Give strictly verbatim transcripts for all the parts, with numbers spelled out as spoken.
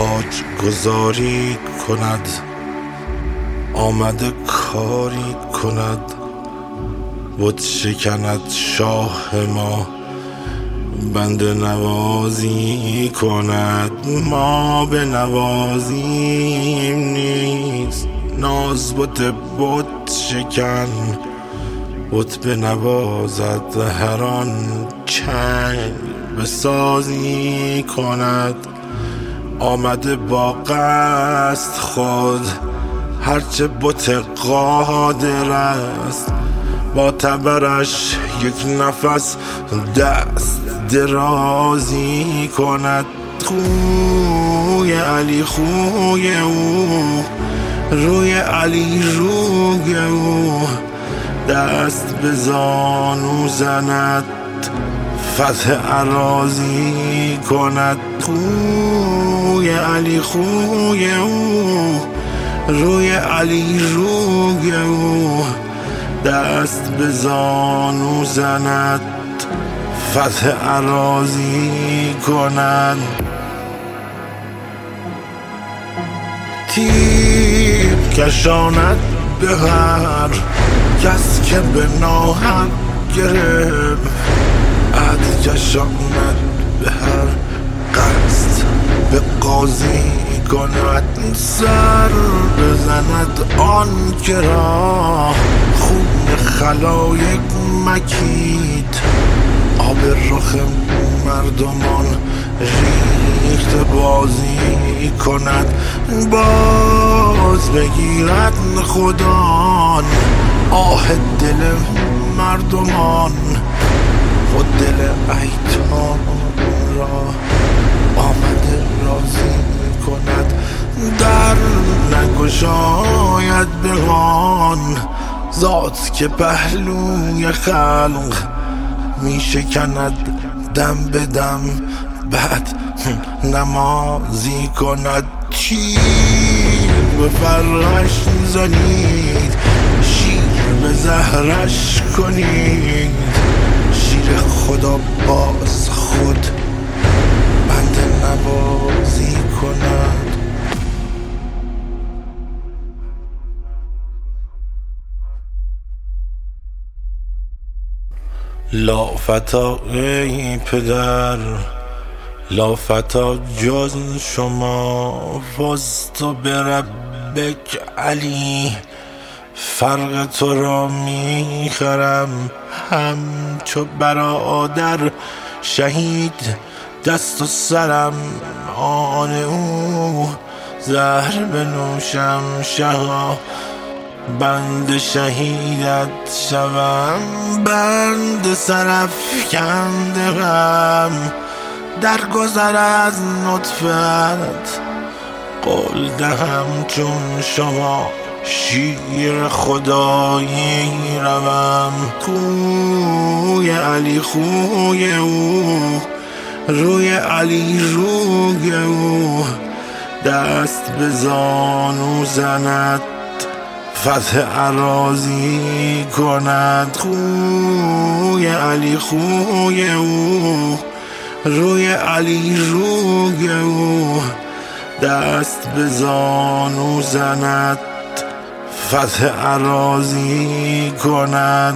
تاج گذاری کند، آمده کاری کند، بت شکند شاه ما، بنده نوازی کند. ما به نوازیم نیست، ناز بت بت شکن، بت به نوازد هر آن چنگ به سازی کند. آمده با قصد خود، هرچه بت قادر است، با تبرش یک نفس دست درازی کند. خوی علی خوی او، روی علی روی او، دست به زانو زند، فتح اراضی کند. خوی علی خوی او، روی علی روی او، دست به زانو زند، فتح اراضی کند. تیر کشاند به هر کس که به ناحق گرفت، عهد کشاند به هر قصد به قاضی کند. سر بزند آن که را خون خلایق مکید، آب رخ مردمان ریخت بازی کند. باز بگیرد خدان آه دل مردمان، خود دل ایتام را آمده راضی کند. در نگشاید به آن ذات که پهلوی خلق می شکند دم به دم، بعد نمازی کند. تیر به فرش زنید، شیر به زهرش کنید، شیر خدا باز خود بنده نوازی کند. لا فتا ای پدر، لا فتا جز شما، فزت بربک علی، فرق تو را میخرم همچو برادر شهید. دست و سرم آن او، زهر بنوشم شها، بند شهیدت شوم، بند سرافکنده غم. در گذر از نطفت قول دهم چون شما، شیر خدایی روم. خوی علی خوی او، روی علی روی او، دست به زانو زند، فتح اراضی کند. خوی علی خوی او، روی علی روی او، دست به زانو زند، فتح اراضی کند.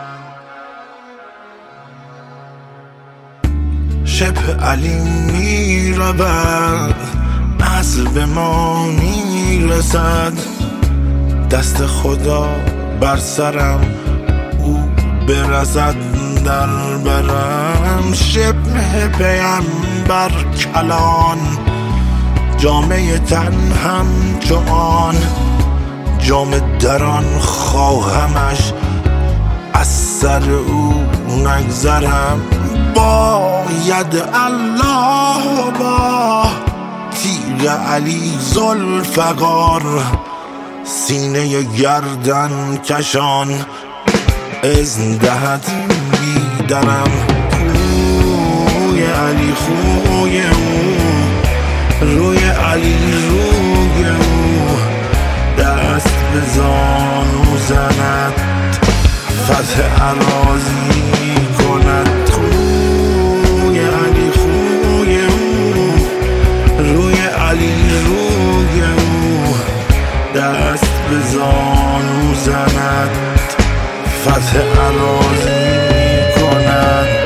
شبه علی می رود، عصر به ما می رسد، دست خدا بر سرم او برسد در برم. شبه پیمبر کلان، جامعه تن همچو آن، جام دران خواهمش از سر او نگذرم. باید الله با تیغ علی ذوالفقار، سینه گردن کشان اذن دهد بیدرم. خوی علی خوی او، روی علی روی او، دست به زانو زند، فتح اراضی کند. خوی علی خوی او، روی علی دست به زانو زند فتح اراضی می کند